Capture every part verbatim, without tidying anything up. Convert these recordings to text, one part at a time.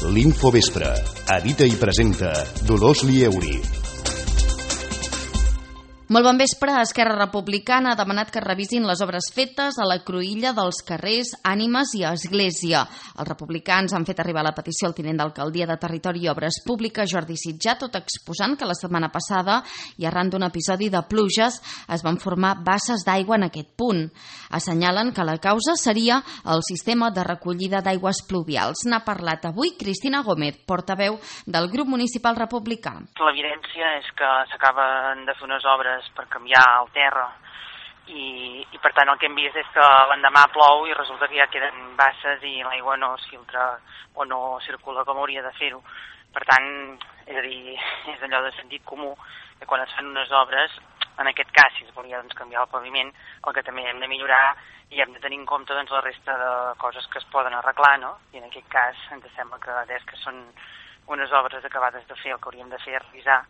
L'Infovespre. Edita i presenta Dolors Lieuri. Molt bon vespre. Esquerra Republicana ha demanat que revisin les obres fetes a la cruïlla dels carrers Ànimes i Església. Els republicans han fet arribar la petició al tinent d'alcaldia de Territori i Obres Públiques, Jordi Sitjà, tot exposant que la setmana passada i arran d'un episodi de pluges es van formar basses d'aigua en aquest punt. Assenyalen que la causa seria el sistema de recollida d'aigües pluvials. N'ha parlat avui Cristina Gómez, portaveu del grup municipal republicà. L'evidència és que s'acaben de fer unes obres per canviar el terra i, i per tant el que hem vist és que l'endemà plou i resulta que ja queden basses i l'aigua no es filtra o no circula com hauria de fer-ho. Per tant, és a dir, és allò de sentit comú que quan es fan unes obres, en aquest cas si es volia doncs, canviar el paviment, el que també hem de millorar i hem de tenir en compte doncs, la resta de coses que es poden arreglar, no? I en aquest cas ens sembla que des que són unes obres acabades de fer, el que hauríem de fer és revisar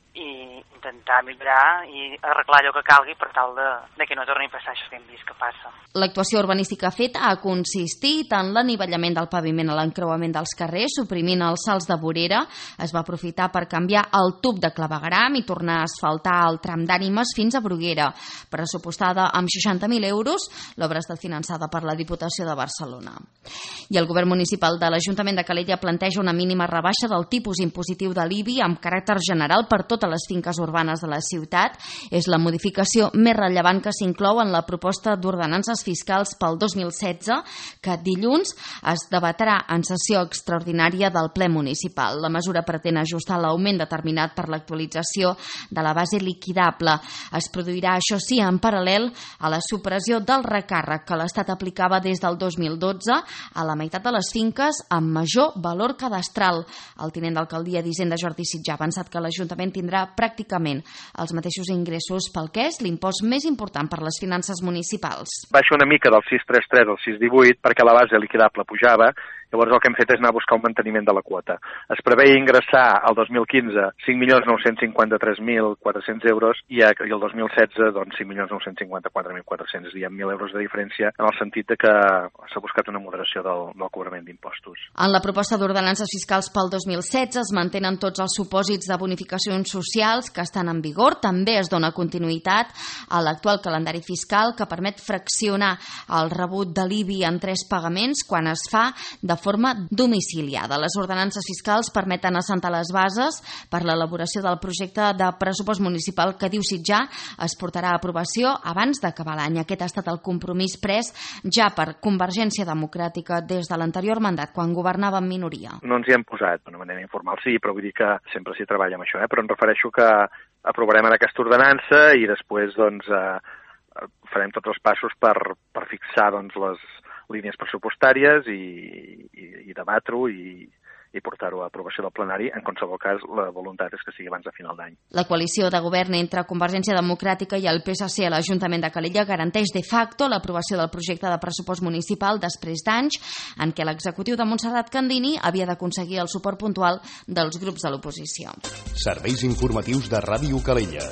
i intentar millorar i arreglar allò que calgui per tal de, de que no torni a passar això que hem vist que passa. L'actuació urbanística feta ha consistit en l'anivellament del paviment a l'encreuament dels carrers, suprimint els salts de vorera. Es va aprofitar per canviar el tub de clavegueram i tornar a asfaltar el tram d'Ànimes fins a Bruguera. Pressupostada amb seixanta mil euros, l'obra ha estat finançada per la Diputació de Barcelona. I el govern municipal de l'Ajuntament de Calella planteja una mínima rebaixa del tipus impositiu de l'I B I amb caràcter general per totes les finques urbanes de la ciutat. És la modificació més rellevant que s'inclou en la proposta d'ordenances fiscals pel dos mil setze, que dilluns es debatrà en sessió extraordinària del ple municipal. La mesura pretén ajustar l'augment determinat per l'actualització de la base liquidable. Es produirà, això sí, en paral·lel a la supressió del recàrrec que l'Estat aplicava des del dos mil dotze a la meitat de les finques amb major valor cadastral. El tinent d'alcaldia d'Hisenda, Jordi Sitjà, ha avançat que l'Ajuntament tindrà pràcticament els mateixos ingressos pel que és l'impost més important per les finances municipals. Baixa una mica del sis coma trenta tres al sis coma divuit perquè la base liquidable pujava. Llavors el que hem fet és anar a buscar un manteniment de la quota. Es preveia ingressar al dos mil quinze cinc milions nou-cents cinquanta-tres mil quatre-cents euros i el dos mil setze doncs, cinc milions nou-cents cinquanta-quatre mil quatre-cents, és a dir, amb mil euros de diferència en el sentit de que s'ha buscat una moderació del, del cobrament d'impostos. En la proposta d'ordenances fiscals pel dos mil setze es mantenen tots els supòsits de bonificacions socials que estan en vigor. També es dona continuïtat a l'actual calendari fiscal que permet fraccionar el rebut de l'I B I en tres pagaments quan es fa de de forma domiciliada. Les ordenances fiscals permeten assentar les bases per l'elaboració del projecte de pressupost municipal que, diu Sitjà, es portarà a aprovació abans d'acabar l'any. Aquest ha estat el compromís pres ja per Convergència Democràtica des de l'anterior mandat, quan governava en minoria. No ens hi hem posat d'una manera informal, sí, però vull dir que sempre s'hi treballa amb això, eh? Però em refereixo que aprovarem en aquesta ordenança i després doncs, eh, farem tots els passos per, per fixar doncs, les línies pressupostàries i, i, i debatre-ho i, i portar-ho a aprovació del plenari. En qualsevol cas, la voluntat és que sigui abans de final d'any. La coalició de govern entre Convergència Democràtica i el P S C a l'Ajuntament de Calella garanteix de facto l'aprovació del projecte de pressupost municipal després d'anys en què l'executiu de Montserrat Candini havia d'aconseguir el suport puntual dels grups de l'oposició. Serveis informatius de Ràdio Calella.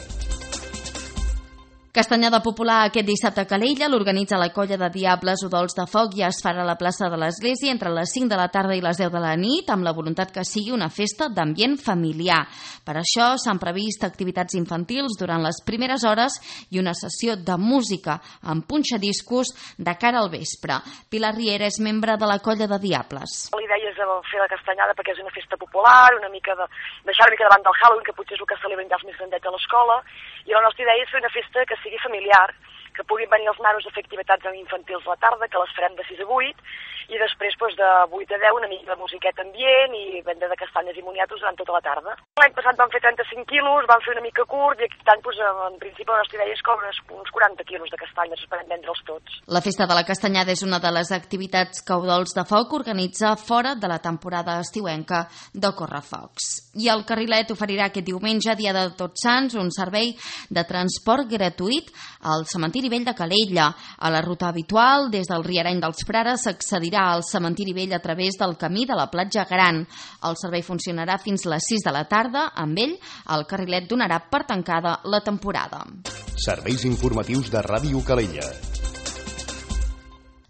Castanyada popular aquest dissabte a Calella l'organitza la colla de Diables Udols de Foc i es farà a la plaça de l'Església entre les cinc de la tarda i les deu de la nit amb la voluntat que sigui una festa d'ambient familiar. Per això s'han previst activitats infantils durant les primeres hores i una sessió de música amb punxadiscos de cara al vespre. Pilar Riera és membre de la colla de Diables. La idea és fer la castanyada perquè és una festa popular, una mica de, deixar una mica davant del Halloween, que potser és el que celebren ja els més grandets a l'escola, i la nostra idea és fer una festa que sigui familiar, que puguin venir els nanos a fer activitats infantils a la tarda, que les farem de sis a vuit, i després doncs, de vuit a deu una mica de musiqueta ambient i venda de castanyes i moniatos durant tota la tarda. L'any passat vam fer trenta-cinc quilos, vam fer una mica curt, i aquest any, doncs, en principi, la nostra idea és cobrar uns quaranta quilos de castanyes, esperem vendre'ls tots. La festa de la castanyada és una de les activitats que Udols de Foc organitza fora de la temporada estiuenca de Correfocs. I el Carrilet oferirà aquest diumenge, dia de Tots Sants, un servei de transport gratuït al cementiri vell de Calella. A la ruta habitual, des del Riareny dels Frares, s'accedirà al cementiri vell a través del camí de la Platja Gran. El servei funcionarà fins les sis de la tarda. Amb ell, el Carrilet donarà per tancada la temporada. Serveis informatius de Ràdio Calella.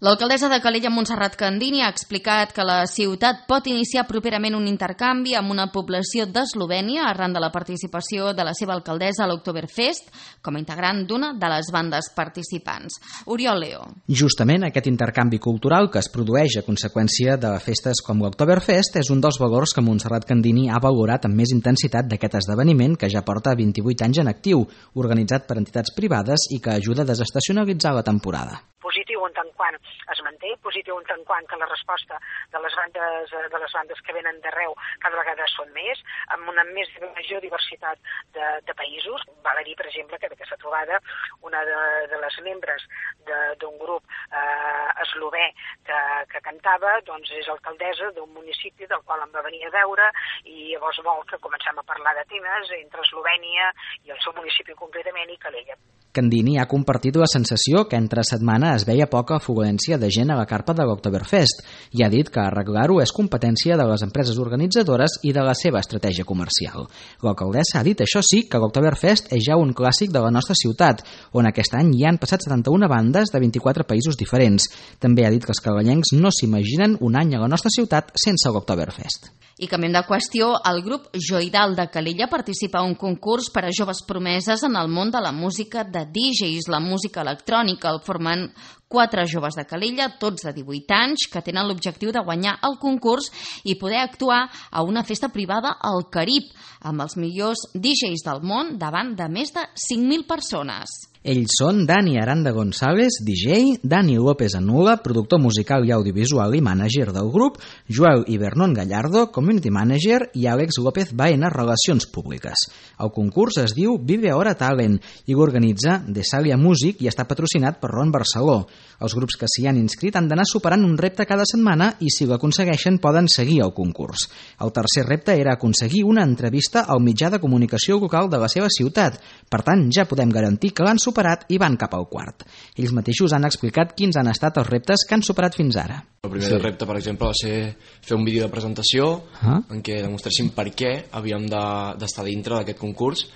L'alcaldessa de Calella, Montserrat Candini, ha explicat que la ciutat pot iniciar properament un intercanvi amb una població d'Eslovènia arran de la participació de la seva alcaldessa a l'Oktoberfest com a integrant d'una de les bandes participants. Oriol Leo. Justament aquest intercanvi cultural que es produeix a conseqüència de festes com l'Oktoberfest és un dels valors que Montserrat Candini ha valorat amb més intensitat d'aquest esdeveniment que ja porta vint-i-vuit anys en actiu, organitzat per entitats privades i que ajuda a desestacionalitzar la temporada. Positiu en tant quant es manté, positiu en tant quant que la resposta de les bandes de les bandes que venen d'arreu cada vegada són més, amb una més major diversitat de, de països. Val a dir, per exemple, que d'aquesta trobada una de, de les membres d'un grup eh, eslové que, que cantava doncs és alcaldessa d'un municipi del qual em va venir a veure i llavors vol que comencem a parlar de temes entre Eslovènia i el seu municipi concretament i Calella. Candini ha compartit la sensació que entre setmana es veia poca afluència de gent a la carpa de l'Oktoberfest i ha dit que arreglar-ho és competència de les empreses organitzadores i de la seva estratègia comercial. L'alcaldessa ha dit, això sí, que l'Oktoberfest és ja un clàssic de la nostra ciutat, on aquest any hi han passat setanta-una bandes de vint-i-quatre països diferents. També ha dit que els calellencs no s'imaginen un any a la nostra ciutat sense l'Oktoberfest. I canviem de qüestió, el grup Joidal de Calella participa a un concurs per a joves promeses en el món de la música de D Js, la música electrònica. El formen quatre joves de Calella, tots de divuit anys, que tenen l'objectiu de guanyar el concurs i poder actuar a una festa privada al Carib, amb els millors D Js del món davant de més de cinc mil persones. Ells són Dani Aranda González, D J, Dani López Anula, productor musical i audiovisual i mànager del grup, Joel i Vernon Gallardo, community manager, i Àlex López Baena, relacions públiques. El concurs es diu Vive Ahora Talent i l'organitza Desalia Music i està patrocinat per Ron Barceló. Els grups que s'hi han inscrit han d'anar superant un repte cada setmana i si l'aconsegueixen poden seguir el concurs. El tercer repte era aconseguir una entrevista al mitjà de comunicació local de la seva ciutat. Per tant, ja podem garantir que l'han superat i van cap al quart. Ells mateixos han explicat quins han estat els reptes que han superat fins ara. El primer sí. repte, per exemple, va ser fer un vídeo de presentació ah. en què demostréssim per què havíem d'estar de, dintre d'aquest concurs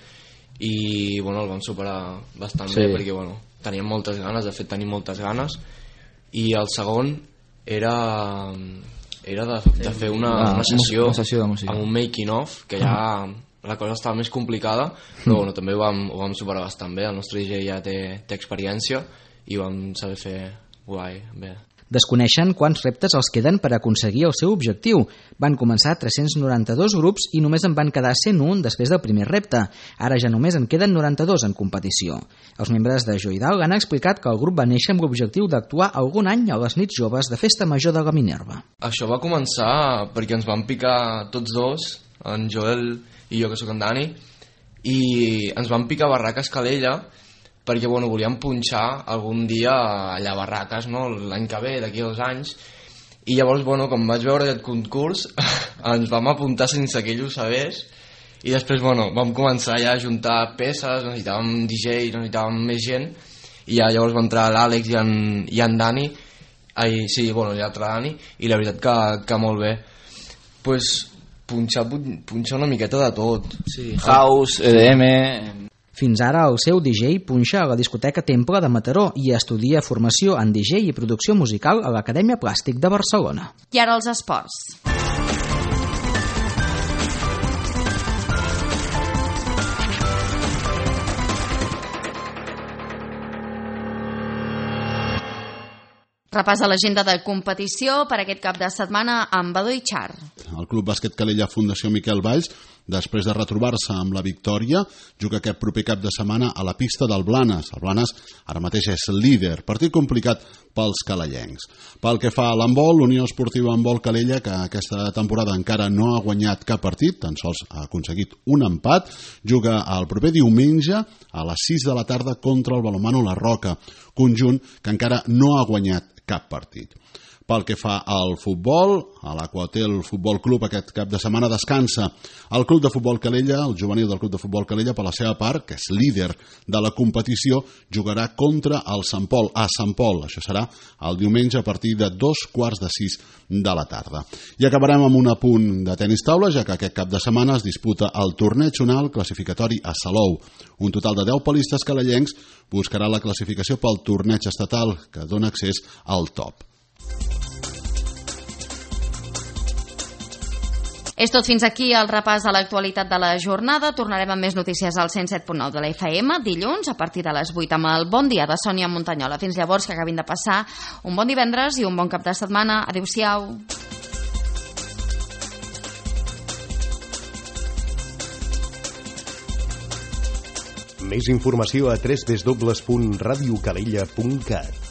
i bueno, el vam superar bastant sí. bé perquè bueno, teníem moltes ganes, de fet tenim moltes ganes, i el segon era, era de, de fer una, ah, una sessió, una sessió de música amb un making of, que ja la cosa estava més complicada, però bueno, també ho vam, ho vam superar bastant bé. El nostre D J ja té, té experiència i ho vam saber fer guai, bé. Desconeixen quants reptes els queden per aconseguir el seu objectiu. Van començar tres-cents noranta-dos grups i només en van quedar cent un després del primer repte. Ara ja només en queden noranta-dos en competició. Els membres de Joidal han explicat que el grup va néixer amb l'objectiu d'actuar algun any a les nits joves de Festa Major de la Minerva. Això va començar perquè ens van picar tots dos, en Joel i jo, que sóc en Dani, i ens van picar Barraques Calella perquè bueno, volíem punxar algun dia allà a Barraques, no? L'any que ve, d'aquí a dos anys, i llavors, bueno, com vaig veure aquest concurs, ens vam apuntar sense que ell ho sabés, i després, bueno, vam començar ja a juntar peces, necessitàvem D J, necessitàvem més gent, i ja llavors va entrar l'Àlex i, en, i en Dani, ai, sí, bueno, l'altre Dani, i la veritat que, que molt bé. Pues, punxar, punxar una miqueta de tot. Sí, house, E D M... Fins ara el seu D J punxa a la discoteca Temple de Mataró i estudia formació en D J i producció musical a l'Acadèmia Plàstic de Barcelona. I ara els esports. Repàs a l'agenda de competició per aquest cap de setmana amb Badó i Char. El Club Bàsquet Calella Fundació Miquel Valls, després de retrobar-se amb la victòria, juga aquest proper cap de setmana a la pista del Blanes. El Blanes ara mateix és líder, partit complicat pels calellencs. Pel que fa a l'handbol, l'Unió Esportiva Handbol Calella, que aquesta temporada encara no ha guanyat cap partit, tan sols ha aconseguit un empat, juga el proper diumenge a les sis de la tarda contra el Balonmano La Roca, conjunt que encara no ha guanyat cap partit. Pel que fa al futbol, a l'Aquatel Futbol Club aquest cap de setmana descansa. El Club de Futbol Calella, el juvenil del Club de Futbol Calella, per la seva part, que és líder de la competició, jugarà contra el Sant Pol, a Sant Pol. Això serà el diumenge a partir de dos quarts de sis de la tarda. I acabarem amb un apunt de tenis taula, ja que aquest cap de setmana es disputa el torneig zonal classificatori a Salou. Un total de deu palistes calellencs buscarà la classificació pel torneig estatal, que dona accés al top. És tot fins aquí el repàs de l'actualitat de la jornada. Tornarem amb més notícies al cent set punt nou de la F M dilluns a partir de les vuit amb el Bon Dia de Sònia Montanyola. Fins llavors, que acabin de passar un bon divendres i un bon cap de setmana. Adéu-siau. Més informació a w w w punt radio calella punt cat.